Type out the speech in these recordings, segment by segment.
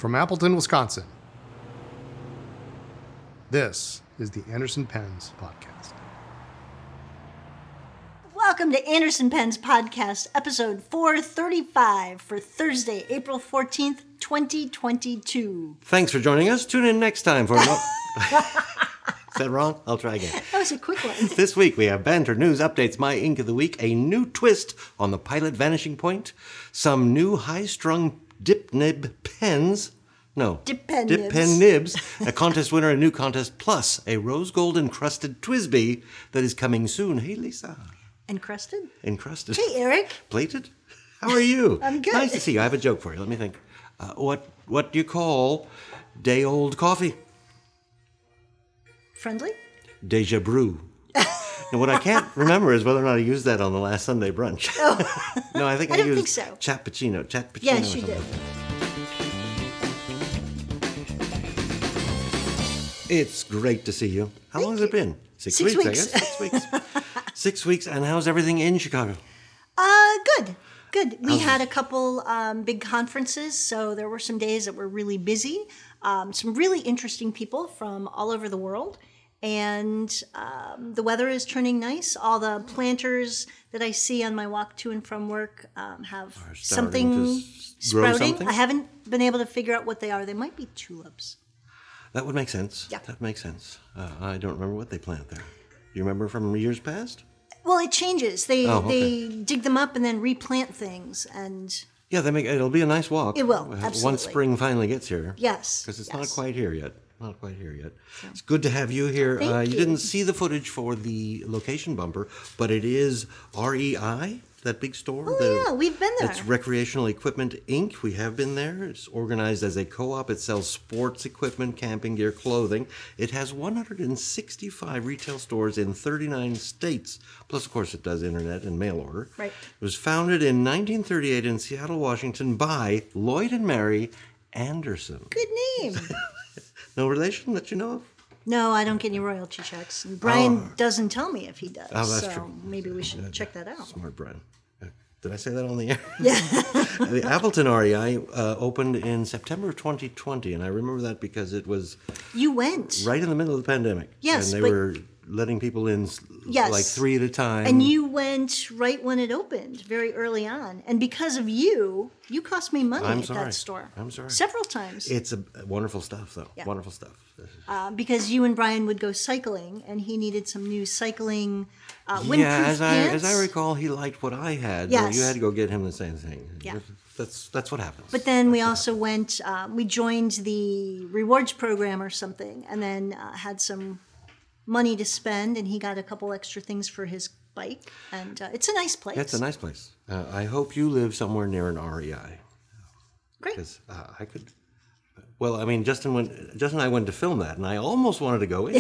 From Appleton, Wisconsin, this is the Anderson Pens Podcast. Welcome to Anderson Pens Podcast, episode 435 for Thursday, April 14th, 2022. Thanks for joining us. Tune in next time for no. Is that wrong? I'll try again. That was a quick one. This week we have banter, news, updates, my ink of the week, a new twist on the Pilot Vanishing Point, some new high-strung dip nib pens. No. Dip pen nibs. A contest winner, a new contest, plus a rose gold encrusted Twisby that is coming soon. Hey, Lisa. Encrusted? Encrusted. Hey, Eric. Plated? How are you? I'm good. Nice to see you. I have a joke for you. Let me think. What do you call day-old coffee? Friendly? Deja brew. Now, what I can't remember is whether or not I used that on the last Sunday brunch. Oh. No, I think I don't used think so. Chatpuccino. Yes, you or did. something. It's great to see you. How long has it been? Six weeks, I guess. 6 weeks. 6 weeks. And how's everything in Chicago? Good. We had a couple big conferences, so there were some days that were really busy. Some really interesting people from all over the world. And the weather is turning nice. All the planters that I see on my walk to and from work have something sprouting. I haven't been able to figure out what they are. They might be tulips. That would make sense. Yeah. That makes sense. I don't remember what they plant there. You remember from years past? Well, it changes. They dig them up and then replant things. And yeah, it'll be a nice walk. It will, absolutely. Once spring finally gets here. Yes. Because it's not quite here yet. It's good to have you here. Thank you. Didn't see the footage for the location bumper, but it is REI, that big store. Oh, yeah, we've been there. It's Recreational Equipment, Inc. We have been there. It's organized as a co-op. It sells sports equipment, camping gear, clothing. It has 165 retail stores in 39 states. Plus, of course, it does internet and mail order. Right. It was founded in 1938 in Seattle, Washington by Lloyd and Mary Anderson. Good name. No relation that you know of? No, I don't get any royalty checks. And Brian doesn't tell me if he does. Oh, that's so true. Maybe we should check that out. Smart Brian. Did I say that on the air? Yeah. The Appleton REI opened in September of 2020, and I remember that because it was You went. right in the middle of the pandemic. Yes, and they were letting people in Yes. like 3 at a time. And you went right when it opened, very early on. And because of you cost me money at that store. I'm sorry. Several times. It's wonderful stuff, though. Yeah. Wonderful stuff. Because you and Brian would go cycling, and he needed some new cycling windproof pants. As I recall, he liked what I had. Yes. But you had to go get him the same thing. Yeah. That's what happens. But then we also went, we joined the rewards program or something, and then had some money to spend, and he got a couple extra things for his bike. And it's a nice place. Yeah, it's a nice place. I hope you live somewhere near an REI. Great. Because I could. Well, I mean, Justin and I went to film that, and I almost wanted to go in.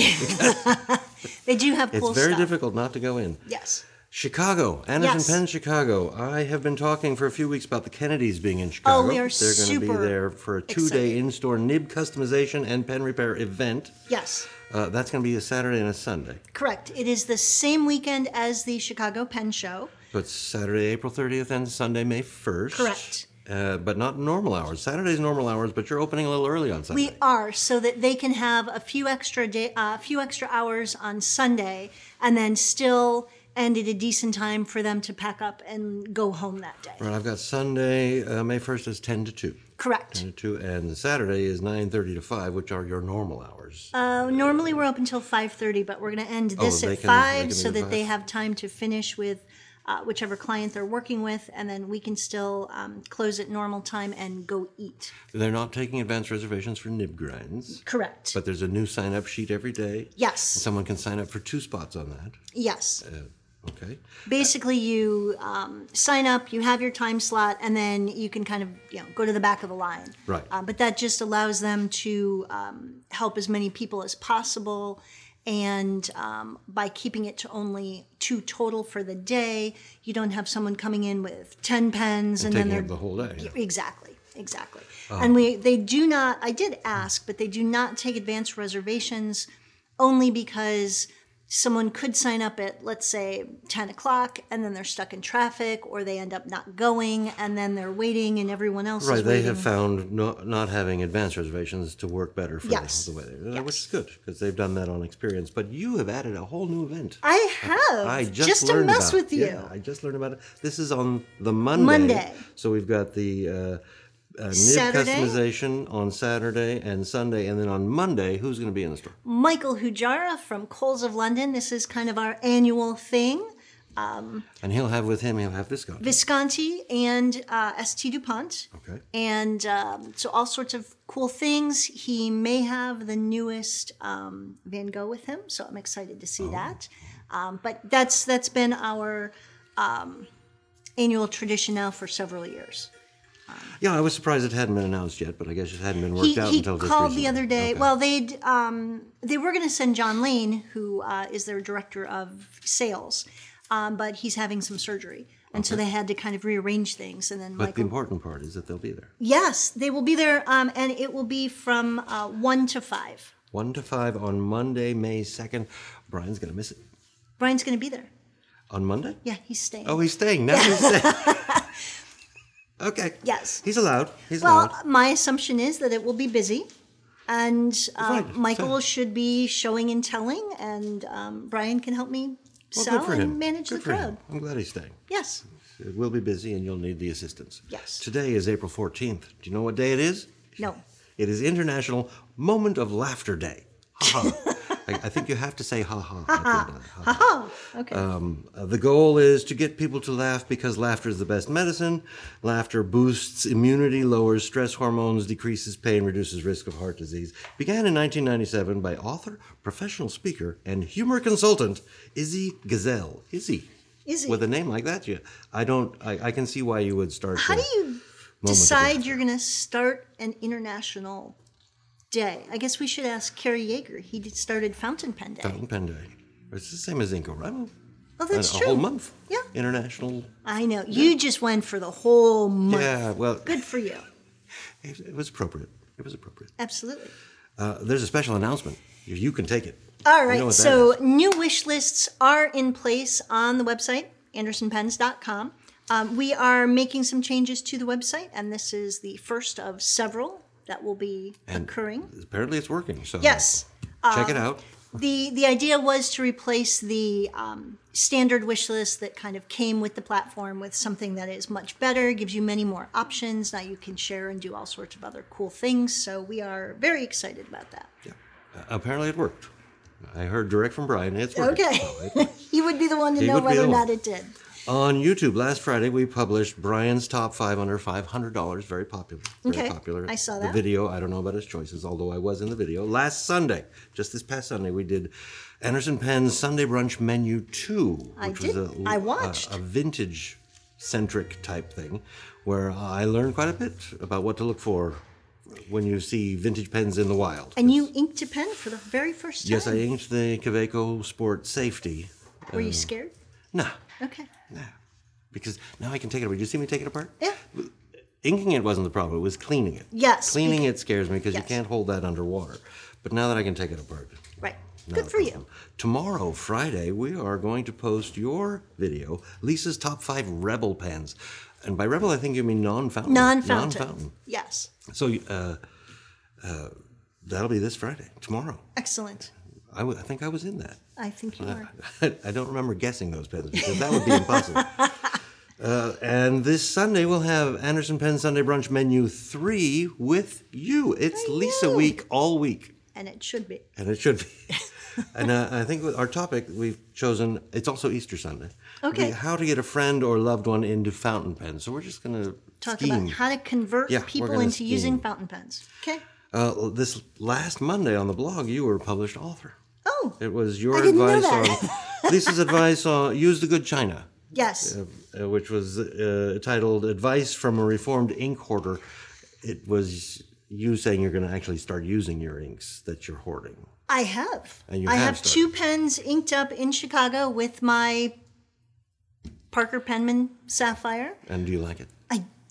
They do have cool It's very stuff. difficult not to go in. Yes. Chicago, Anderson Yes. Pens, Chicago. I have been talking for a few weeks about the Kennedys being in Chicago. we are They're going to be super there for a 2-day excited. in-store nib customization and pen repair event. Yes. That's going to be a Saturday and a Sunday. Correct. It is the same weekend as the Chicago Pen Show. So it's Saturday, April 30th, and Sunday, May 1st. Correct. But not normal hours. Saturday's normal hours, but you're opening a little early on Sunday. We are, so that they can have a few extra hours on Sunday, and then still end at a decent time for them to pack up and go home that day. Right, I've got Sunday, May 1st is 10 to 2. Correct. 10 to 2, and Saturday is 9:30 to 5, which are your normal hours. Normally we're open until 5:30, but we're going to end this they at can 5 do so that 5. they have time to finish with whichever client they're working with, and then we can still close at normal time and go eat. They're not taking advance reservations for nib grinds, Correct. but there's a new sign-up sheet every day. Yes. Someone can sign up for 2 spots on that. Yes. Okay. Basically, you sign up, you have your time slot, and then you can kind of go to the back of the line. Right. But that just allows them to help as many people as possible. And by keeping it to only 2 total for the day, you don't have someone coming in with 10 pens and then taking they're up the whole day. Exactly. And they do not. I did ask, but they do not take advance reservations, only because someone could sign up at, let's say, 10 o'clock, and then they're stuck in traffic, or they end up not going, and then they're waiting, and everyone else Right, is they waiting. have found not having advance reservations to work better for Yes. the way Yes. which is good because they've done that on experience. But you have added a whole new event. I have. I just to learned mess about it. with you. Yeah, I just learned about it. This is on the Monday. Monday. So we've got the nib Saturday. customization on Saturday and Sunday, and then on Monday, who's going to be in the store? Michael Hujara from Coles of London. This is kind of our annual thing. And he'll have this guy. Visconti and St. DuPont. Okay. And so all sorts of cool things. He may have the newest Van Gogh with him, so I'm excited to see that. But that's been our annual tradition now for several years. Yeah, I was surprised it hadn't been announced yet, but I guess it hadn't been worked out He until just called recently. the other day. Okay. Well, they were going to send John Lane, who is their director of sales, but he's having some surgery, and so they had to kind of rearrange things. And then But the Michael, important part is that they'll be there. yes, they will be there, and it will be from 1 to 5. 1 to 5 on Monday, May 2nd. Brian's going to miss it. Brian's going to be there. On Monday? Yeah, he's staying. Oh, he's staying. Now he's staying. Okay. Yes. He's allowed. Well, my assumption is that it will be busy, and Right. Michael should be showing and telling, and Brian can help me Well, sell good for and him. manage Good the for him. crowd. I'm glad he's staying. Yes. It will be busy and you'll need the assistance. Yes. Today is April 14th. Do you know what day it is? No. It is International Moment of Laughter Day. Ha ha. I think you have to say ha ha. Ha ha. Okay. The goal is to get people to laugh because laughter is the best medicine. Laughter boosts immunity, lowers stress hormones, decreases pain, reduces risk of heart disease. Began in 1997 by author, professional speaker, and humor consultant Izzy Gazelle. Izzy. Izzy. With a name like that, I can see why you would start. How do you Moment of decide laughter. you're going to start an international day? I guess we should ask Kerry Yeager. He started Fountain Pen Day. Fountain Pen Day. It's the same as Inco Oh, that's a true. whole month. Yeah. International. I know. You just went for the whole month. Yeah, well, Good for you. it was appropriate. It was appropriate. Absolutely. There's a special announcement. You can take it. All You right. know what that So is. new wish lists are in place on the website, andersonpens.com. We are making some changes to the website, and this is the first of several that will be occurring. Apparently it's working. So Yes. check it out. The idea was to replace the standard wish list that kind of came with the platform with something that is much better, gives you many more options. Now you can share and do all sorts of other cool things. So we are very excited about that. Yeah. Apparently it worked. I heard direct from Brian. It's working. Okay. So it worked. He would be the one to He know would be whether the or one. not it did. On YouTube last Friday, we published Brian's top 5 under $500. Very popular. Very Okay, popular. I saw The that. video, I don't know about his choices, although I was in the video. Last Sunday, just this past Sunday, we did Anderson Pen's Sunday Brunch Menu 2. I which did. was I watched. a vintage-centric type thing where I learned quite a bit about what to look for when you see vintage pens in the wild. And you inked a pen for the very first time. Yes, I inked the Kaweco Sport Safety. Were you scared? Nah. Okay. No, because now I can take it apart. Did you see me take it apart? Yeah. Inking it wasn't the problem. It was cleaning it. Yes, Cleaning it scares me because Yes. you can't hold that underwater. But now that I can take it apart. Right. not Good a for you. problem. Tomorrow, Friday, we are going to post your video, Lisa's top 5 Rebel pens. And by Rebel, I think you mean non-fountain. Non-fountain. Non-fountain. Yes. So that'll be this Friday, tomorrow. Excellent. I think I was in that. I think you are. I don't remember guessing those pens because that would be impossible. And this Sunday we'll have Anderson Pen Sunday Brunch Menu 3 with you. It's Lisa know. week all week, And it should be. and it should be. And I think with our topic we've chosen, it's also Easter Sunday. Okay. How to get a friend or loved one into fountain pens. So we're just going to Talk scheme. about how to convert Yeah, we're people gonna into using scheme. fountain pens. Okay. This last Monday on the blog, you were a published author. Oh, It was your I didn't know advice that. on Lisa's advice on use the good china. yes. Which was titled Advice from a Reformed Ink Hoarder. It was you saying you're going to actually start using your inks that you're hoarding. I have. And you I have have 2 pens inked up in Chicago with my Parker Penman Sapphire. And do you like it? I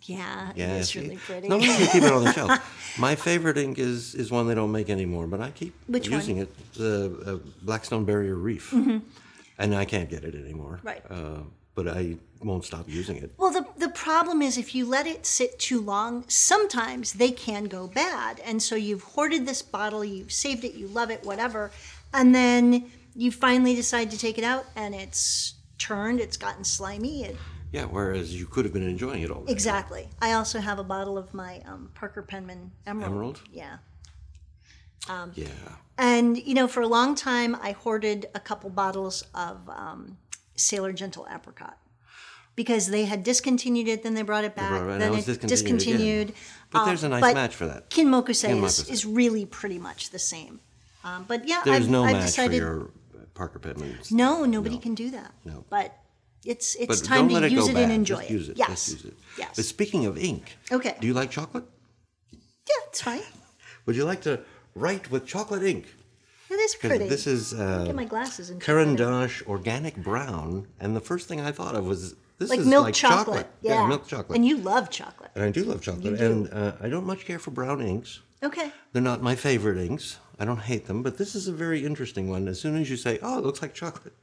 Yeah, it Yeah, is see? really pretty. No, you keep it on the shelf. My favorite ink is one they don't make anymore, but I keep Which one? using it. The Blackstone Barrier Reef, and I can't get it anymore. Right. But I won't stop using it. Well, the problem is if you let it sit too long, sometimes they can go bad. And so you've hoarded this bottle, you've saved it, you love it, whatever. And then you finally decide to take it out and it's turned, it's gotten slimy. Yeah, whereas you could have been enjoying it all day. Exactly. I also have a bottle of my Parker Penman Emerald. Emerald? Yeah. Yeah. And, you know, for a long time, I hoarded a couple bottles of Sailor Gentle Apricot because they had discontinued it, then they brought it back, brought it back, then now it it's discontinued. again. But there's a nice but match for that. Kinmokusei Kinmokusei. is really pretty much the same. But yeah, There's no I've match decided, for your Parker Penman. No, nobody can do that. No. But it's But time don't let to it use go it bad. and enjoy Just it. use it. Yes. Just use it. Yes. But speaking of ink, Okay. do you like chocolate? Yeah, it's fine. Would you like to write with chocolate ink? It is 'Cause pretty. this is Get my glasses and Caran d'Ache Organic Brown, and the first thing I thought of was this like is milk like chocolate. Yeah. milk chocolate. And you love chocolate. And I do love chocolate, and I don't much care for brown inks. Okay. They're not my favorite inks. I don't hate them, but this is a very interesting one. As soon as you say, "Oh, it looks like chocolate,"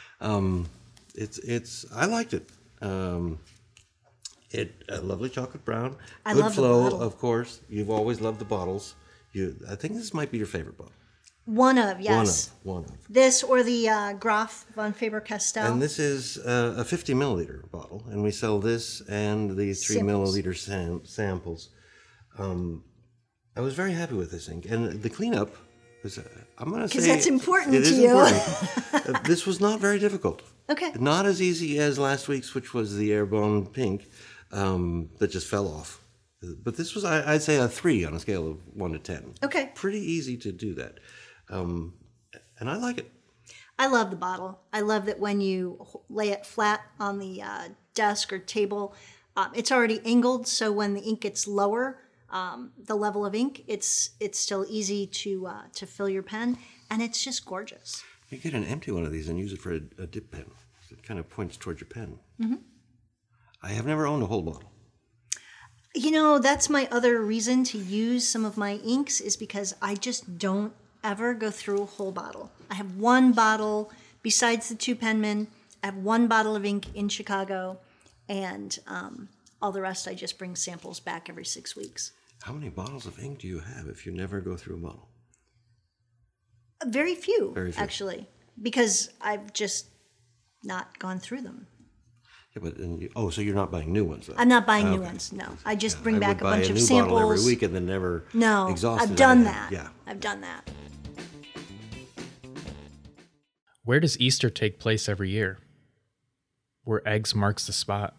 it's I liked it. A lovely chocolate brown. I Good love the flow, bottle. of course. You've always loved the bottles. I think this might be your favorite bottle. One of, yes. One of. This or the Graf von Faber-Castell. And this is a 50 milliliter bottle, and we sell this and the 3 Samples. milliliter samples. I was very happy with this ink, and the cleanup was, I'm going to say... 'Cause that's important it to is you. important. This was not very difficult. Okay. Not as easy as last week's, which was the Airbone Pink, that just fell off. But this was, I'd say, a 3 on a scale of 1 to 10. Okay. Pretty easy to do that. And I like it. I love the bottle. I love that when you lay it flat on the desk or table, it's already angled, so when the ink gets lower, the level of ink, it's still easy to fill your pen, and it's just gorgeous. You get an empty one of these and use it for a dip pen. It kind of points towards your pen. I have never owned a whole bottle. You know, that's my other reason to use some of my inks is because I just don't ever go through a whole bottle. I have one bottle, besides the 2 Penman, I have one bottle of ink in Chicago, and all the rest I just bring samples back every 6 weeks. How many bottles of ink do you have if you never go through a bottle? Very few, Very few. actually, because I've just not gone through them. Yeah, but so you're not buying new ones, though? I'm not buying new Okay. ones, no. I just bring I back would a buy bunch a of new samples. bottle every week and then never No, exhaust it. I've done again. that. Yeah. I've done that. Where does Easter take place every year? Where eggs marks the spot.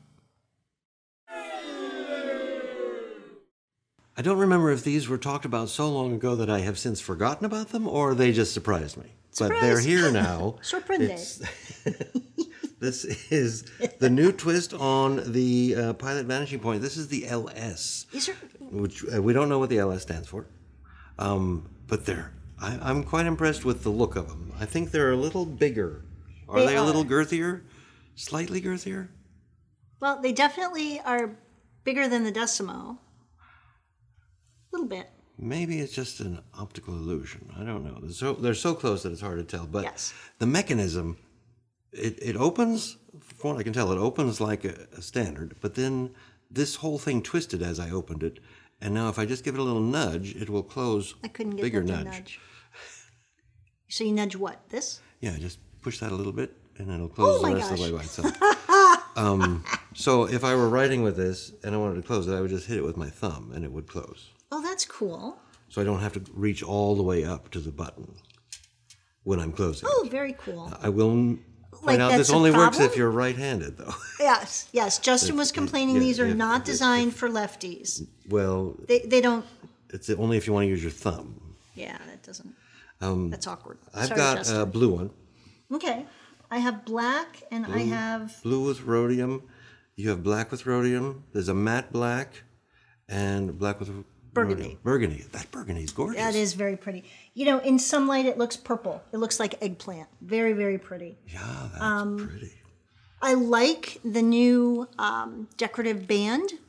I don't remember if these were talked about so long ago that I have since forgotten about them, or they just surprised me. But they're Surprise. here now. Sorprende. It's- This is the new twist on the Pilot Vanishing Point. This is the LS, These are which we don't know what the LS stands for. But I'm quite impressed with the look of them. I think they're a little bigger. Are They they a little are. girthier? Slightly girthier? Well, they definitely are bigger than the Decimo. A little bit. Maybe it's just an optical illusion. I don't know. They're so close that it's hard to tell. But Yes. the mechanism, it opens, from what I can tell, it opens like a standard. But then this whole thing twisted as I opened it. And now if I just give it a little nudge, it will close. I couldn't get bigger that to nudge. So you nudge what? This? Yeah, just push that a little bit, and it'll close Oh the my rest of the way gosh. by itself. So if I were writing with this and I wanted to close it, I would just hit it with my thumb, and it would close. Oh, that's cool. So I don't have to reach all the way up to the button when I'm closing. Oh, very cool. I will Like, point out that's this a only works problem? if you're right-handed, though. Yes. Justin was complaining yeah, these are if- not if- designed for lefties. Well, They don't. it's only if you want to use your thumb. Yeah, that doesn't. That's awkward. I've Sorry, got Justin. a blue one, Okay. I have black and I have. blue with rhodium. You have black with rhodium. There's a matte black and black with Burgundy. rhodium. Burgundy. That burgundy is gorgeous. That is very pretty. You know, in some light it looks purple. It looks like eggplant. Very, very pretty. Yeah, that's pretty. I like the new decorative band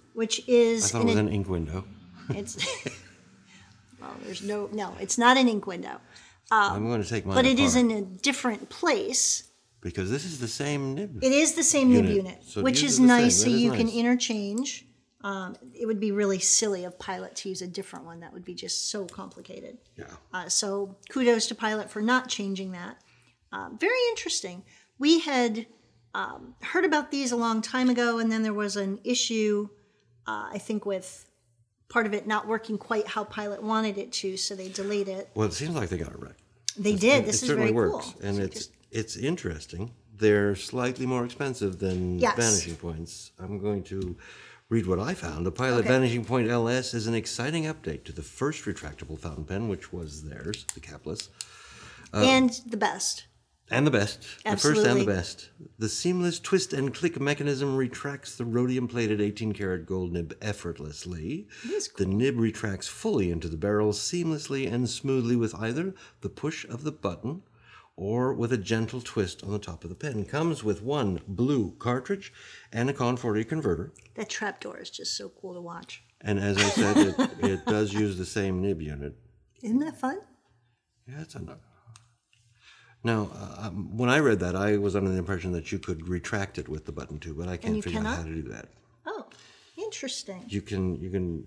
which I is thought it was an ink window. it's well, it's not an ink window, I'm going to take mine but it apart is in a different place. because this is the same nib. It is the same nib unit, So which these is are the same. nice, so That is you can nice. interchange. It would be really silly of Pilot to use a different one. That would be just so complicated. Yeah. So kudos to Pilot for not changing that. Very interesting. We had heard about these a long time ago, and then there was an issue, I think, with part of it not working quite how Pilot wanted it to, so they delayed it. Well, it seems like they got it right. They did. It This is certainly very works, cool. and So it's interesting. They're slightly more expensive than Yes. Vanishing Points. I'm going to read what I found. The Pilot Okay. Vanishing Point LS is an exciting update to the first retractable fountain pen, which was theirs, the capless, and the best. and the best. The first and Absolutely. the best. The seamless twist and click mechanism retracts the rhodium-plated 18-karat gold nib effortlessly. The nib retracts fully into the barrel seamlessly and smoothly with either the push of the button or with a gentle twist on the top of the pen. Comes with one blue cartridge and a Con 40 converter. That trapdoor is just so cool to watch. And as I said, it does use the same nib unit. Isn't that fun? Yeah, it's enough. Now, when I read that, I was under the impression that you could retract it with the button too, but I can't you figure out cannot? how to do that. Oh, interesting. You can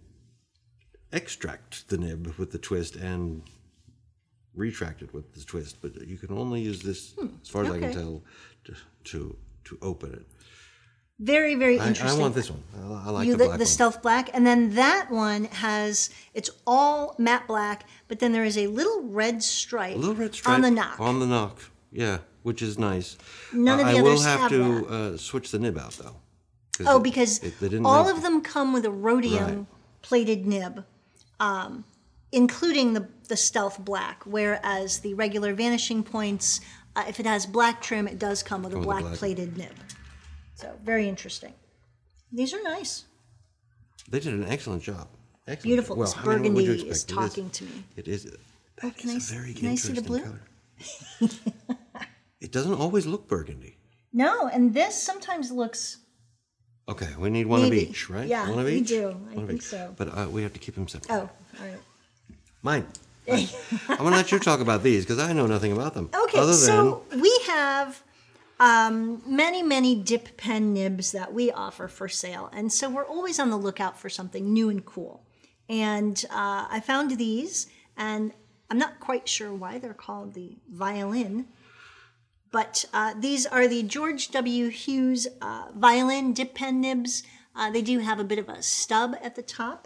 extract the nib with the twist and retract it with the twist, but you can only use this, as far as I can okay. tell, to open it. Very, very I interesting. want this one. I like You the black one. the stealth black, and then that one it's all matte black, but then there is a little red stripe, A little red stripe on the knock. On the knock, yeah, which is nice. None of the I will others have have to switch the nib out though. Oh, because they didn't all make- of them come with a rhodium Right. plated nib, including the stealth black, whereas the regular Vanishing Points, if it has black trim, it does come with a with a black black. plated nib. So very interesting. These are nice. They did an excellent job. Excellent. Beautiful. Well, This I mean, what would you burgundy is expect? talking to me. It is. That can is I a very can I see the interesting blue? color. It doesn't always look burgundy. No, and this sometimes looks. Okay, we need one Maybe. of each, right? Yeah, one of we each? do. I One of think each. so. But we have to keep them separate. Oh, all right. Mine. I'm going to let you talk about these because I know nothing about them. Okay, Other so we have many dip pen nibs that we offer for sale, and so we're always on the lookout for something new and cool. And I found these, and I'm not quite sure why they're called the Violin, but these are the George W. Hughes Violin dip pen nibs. They do have a bit of a stub at the top.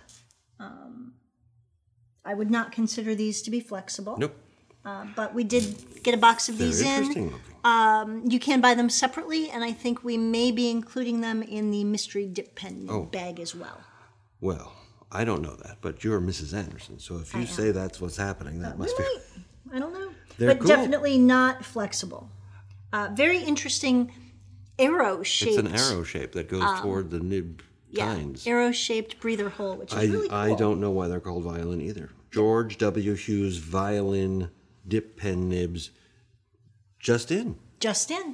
I would not consider these to be flexible. Nope. But we did get a box of They're these interesting in. looking. You can buy them separately, and I think we may be including them in the mystery dip pen bag as well. Well, I don't know that, but you're Mrs. Anderson, so if you say that's what's happening, that must be. I don't know. They're but cool. definitely not flexible. Very interesting arrow shaped. It's an arrow shape that goes toward the nib tines. Arrow shaped breather hole, which is really cool. I don't know why they're called violin either. George W. Hughes Violin Dip Pen Nibs. Just in. Just in.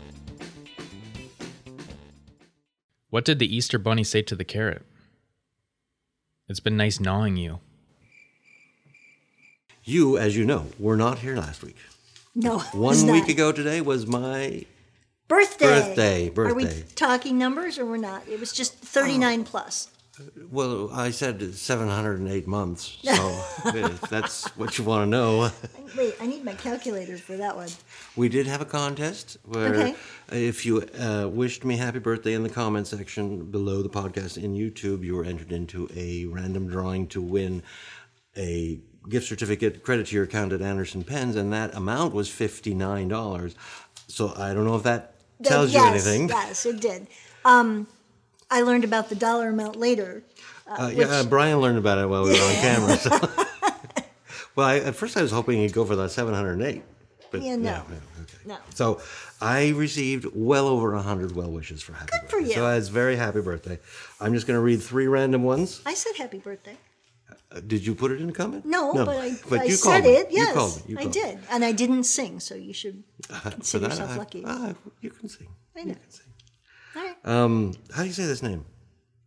What did the Easter Bunny say to the carrot? It's been nice gnawing you. You, as you know, were not here last week. No, it 1 was week not. ago today was my Birthday. Birthday. Are we talking numbers or we're not? It was just 39 plus. Well, I said 708 months, so if that's what you want to know. Wait, I need my calculator for that one. We did have a contest where Okay. if you wished me happy birthday in the comment section below the podcast in YouTube, you were entered into a random drawing to win a gift certificate credit to your account at Anderson Pens, and that amount was $59. So I don't know if that tells you anything. Yes, it did. I learned about the dollar amount later. Brian learned about it while we were on camera. So. Well, at first I was hoping he'd go for that 708. But Yeah, no. Okay. No. So I received well over 100 well wishes for happy birthday. for you. So it's very happy birthday. I'm just going to read 3 random ones. I said happy birthday. Did you put it in a comment? No, but I you said called me. it. Yes, You called me. You I called me. did. And I didn't sing, so you should For consider that, yourself lucky. you can sing. I know. You can sing. All right. How do you say this name?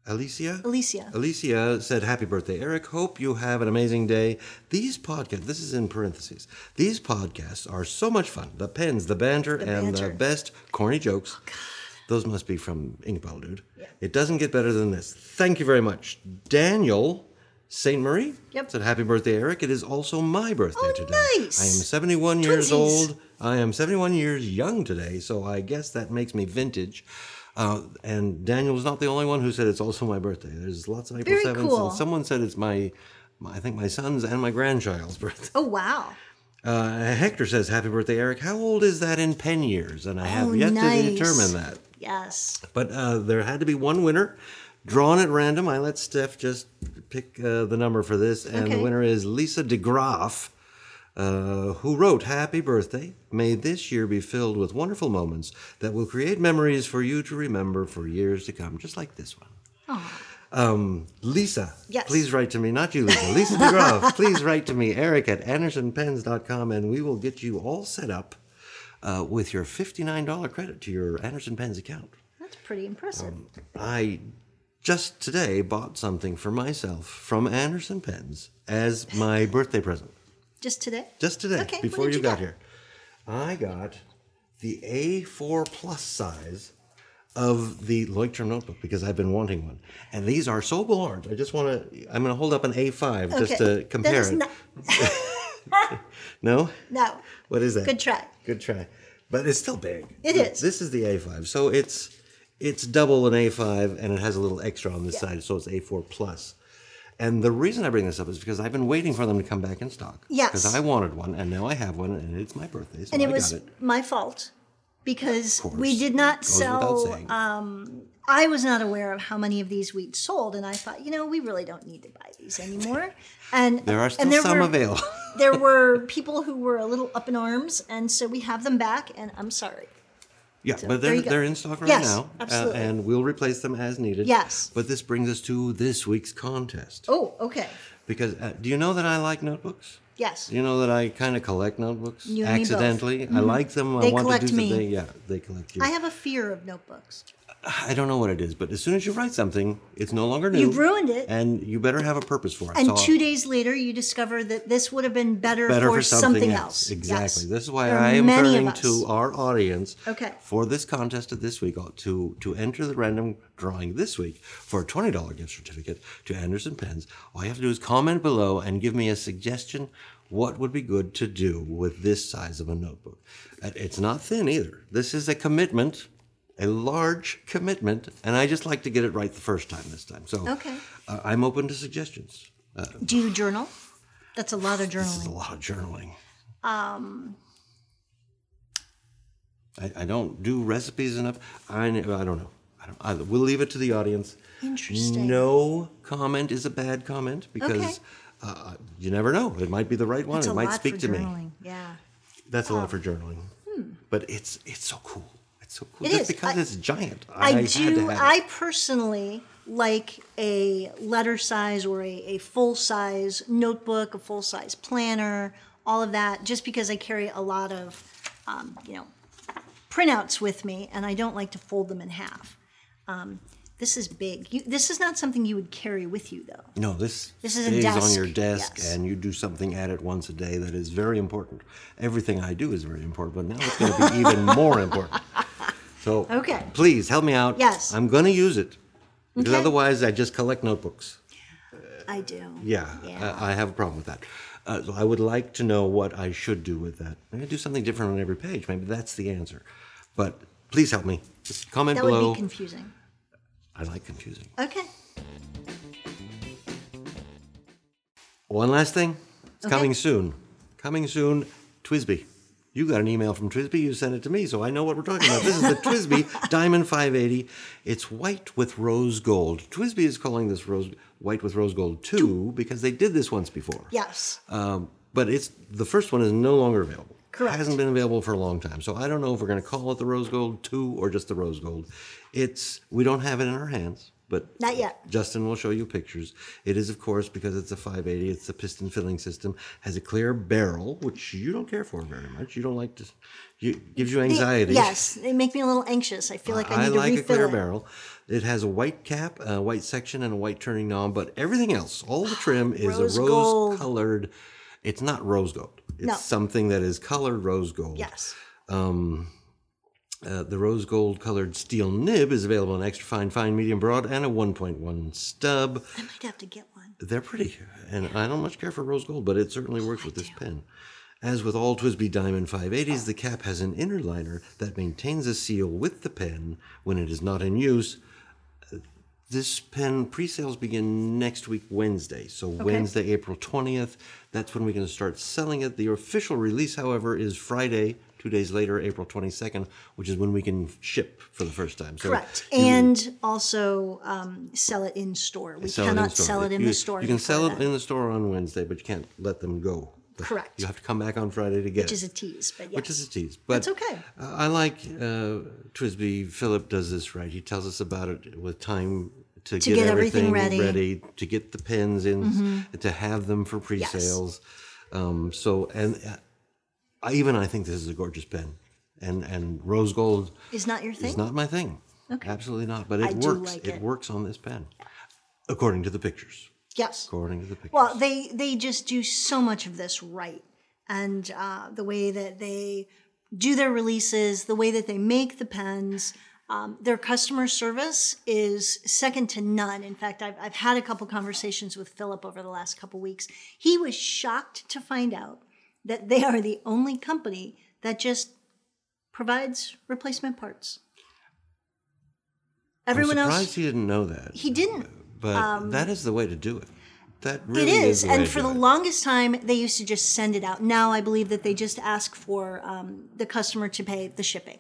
Alicia? Alicia. Alicia said, happy birthday, Eric. Hope you have an amazing day. These podcasts, this is in parentheses, these podcasts are so much fun. The pens, the banter, and the best corny jokes. Those must be from Ink Bottle Dude. Yeah. It doesn't get better than this. Thank you very much. Daniel St. Marie said, happy birthday, Eric. It is also my birthday today. Nice. I am 71 years Twinsies. old. I am 71 years young today, so I guess that makes me vintage. And Daniel's not the only one who said it's also my birthday. There's lots of April Very 7th, cool. and someone said it's my I think my son's and my grandchild's birthday. Oh, wow. Hector says, happy birthday, Eric. How old is that in pen years? And I have yet nice. to determine that. Yes. But there had to be one winner, drawn at random. I let Steph just pick the number for this, and the winner is Lisa DeGraaf, who wrote, happy birthday. May this year be filled with wonderful moments that will create memories for you to remember for years to come, just like this one. Lisa, please write to me, not you, Lisa. Lisa DeGraaf, please write to me, Eric at AndersonPens.com, and we will get you all set up with your $59 credit to your Anderson Pens account. That's pretty impressive. I just today bought something for myself from Anderson Pens as my birthday present. Just today? Just today, Okay, before what did you you got get? here. I got the A4 plus size of the Leuchtturm notebook because I've been wanting one. And these are so large. I'm going to hold up an A5 just to compare That is it. No? No. What is that? Good try. Good try. But it's still big. It is. This is the A5. So it's double an A5 and it has a little extra on this side, so it's A4 plus. And the reason I bring this up is because I've been waiting for them to come back in stock. Yes. Because I wanted one, and now I have one, and it's my birthday, so And I it was got it. my fault because Of course. we did not Goes without sell. saying. I was not aware of how many of these we'd sold, and I thought, we really don't need to buy these anymore. And There are still and some available. There were people who were a little up in arms, and so we have them back. And I'm sorry. Yeah, So but there you go. they're in stock right Yes, now. absolutely. And we'll replace them as needed. Yes. But this brings us to this week's contest. Oh, okay. Because do you know that I like notebooks? Yes. You know that I kind of collect notebooks You and me both. accidentally. I like them. They I want collect to do me. something. Yeah, they collect you. I have a fear of notebooks. I don't know what it is, but as soon as you write something, it's no longer new. You've ruined it. And you better have a purpose for it. And So 2 days later, you discover that this would have been better better for something else. else. Exactly. Yes. This is why There are I am many of turning us. to our audience Okay. for this contest of this week to enter the random drawing this week for a $20 gift certificate to Anderson Pens. All you have to do is comment below and give me a suggestion. What would be good to do with this size of a notebook? It's not thin either. This is a commitment, a large commitment, and I just like to get it right the first time this time. So Okay. I'm open to suggestions. Do you journal? That's a lot of This is a journaling. lot of journaling. I don't do recipes enough. I don't know. We'll leave it to the audience. Interesting. No comment is a bad comment because you never know. It might be the right one. That's It a might lot speak for to me. journaling. Yeah. That's a lot for journaling. But it's so cool. It's so cool. It Just is. because it's giant. I had to do. have I it. personally like a letter size or a full size notebook, a full size planner, all of that, just because I carry a lot of, printouts with me, and I don't like to fold them in half. This is big. This is not something you would carry with you, though. No, this This is a stays on desk, your desk, yes. and you do something at it once a day that is very important. Everything I do is very important, but now it's going to be even more important. So, Okay. please help me out. Yes. I'm going to use it because Okay. otherwise I just collect notebooks. I do. Yeah, I have a problem with that. So I would like to know what I should do with that. Maybe do something different on every page. Maybe that's the answer. But please help me. Just comment That below. would be confusing. I like confusing. Okay. One last thing. It's Okay. coming soon. Coming soon, TWSBI. You got an email from TWSBI. You sent it to me, so I know what we're talking about. This is the TWSBI Diamond 580. It's white with rose gold. TWSBI is calling this white with rose gold 2 because they did this once before. Yes. But the first one is no longer available. Correct. It hasn't been available for a long time. So I don't know if we're going to call it the Rose Gold 2 or just the Rose Gold. We don't have it in our hands. but Not yet. Justin will show you pictures. It is, of course, because it's a 580, it's a piston filling system, has a clear barrel, which you don't care for very much. You don't like to, gives you anxiety. Yes, they make me a little anxious. I feel like I need to like refill a clear it. barrel. It has a white cap, a white section, and a white turning knob, but everything else, all the trim is Rose a gold. rose-colored. It's not rose gold. It's something that is colored rose gold. Yes. The rose gold colored steel nib is available in extra fine, medium, broad, and a 1.1 stub. I might have to get one. They're pretty, and I don't much care for rose gold, but it certainly works with this pen. As with all TWSBI Diamond 580s, the cap has an inner liner that maintains a seal with the pen when it is not in use. This pen pre-sales begin next week, Wednesday. So Wednesday, April 20th, that's when we're going to start selling it. The official release, however, is Friday, 2 days later, April 22nd, which is when we can ship for the first time. So Correct. And also sell it in store. We cannot sell it in the store. You can sell before it in the store on Wednesday, but you can't let them go. Correct. You have to come back on Friday to get Which it. is a tease, but yes. Which is a tease. But That's okay. I like TWSBI. Philip does this right. He tells us about it with time to get everything everything ready. to get the pens in, to have them for pre-sales. I think this is a gorgeous pen. And rose gold Is not your thing? is not my thing. Okay. Absolutely not. But it I do works. like It it. works on this pen, according to the pictures. Yes. According to the pictures. Well, they just do so much of this right. And the way that they do their releases, the way that they make the pens, their customer service is second to none. In fact, I've had a couple conversations with Philip over the last couple weeks. He was shocked to find out that they are the only company that just provides replacement parts. Everyone I'm surprised else, he didn't know that. he didn't. But that is the way to do it. That really It is, the way and to for do the it. longest time, they used to just send it out. Now I believe that they just ask for the customer to pay the shipping.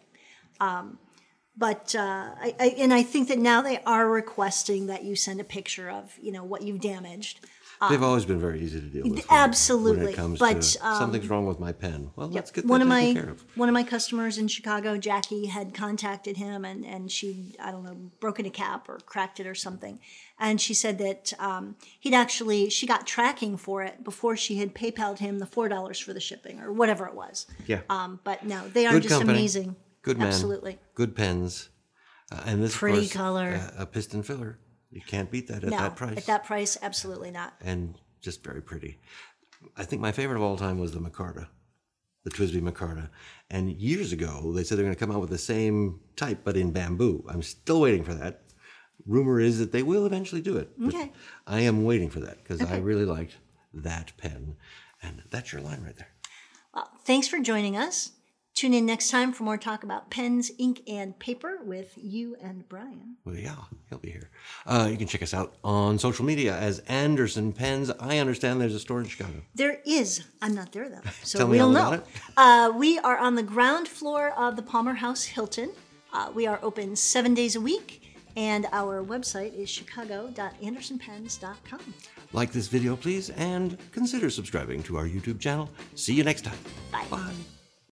But I think that now they are requesting that you send a picture of what you've damaged. They've always been very easy to deal with. Absolutely, When it comes but, to something's wrong with my pen. Well, let's get that one of taken my care of. one of my customers in Chicago, Jackie, had contacted him, and she, I don't know, broken a cap or cracked it or something, and she said that she got tracking for it before she had PayPal'd him the $4 for the shipping or whatever it was. Yeah. But no, they are Good just company. amazing. Good man. Absolutely. Good pens. And this, Pretty of course, color. A piston filler. You can't beat that at No, that price. at that price, absolutely not. And just very pretty. I think my favorite of all time was the Micarta, the TWSBI Micarta. And years ago, they said they're going to come out with the same type, but in bamboo. I'm still waiting for that. Rumor is that they will eventually do it. But Okay. I am waiting for that because I really liked that pen. And that's your line right there. Well, thanks for joining us. Tune in next time for more talk about pens, ink, and paper with you and Brian. Well, yeah, he'll be here. You can check us out on social media as Anderson Pens. I understand there's a store in Chicago. There is. I'm not there, though, so Tell me we'll all know. about We are on the ground floor of the Palmer House Hilton. We are open 7 days a week, and our website is chicago.andersonpens.com. Like this video, please, and consider subscribing to our YouTube channel. See you next time. Bye. Bye.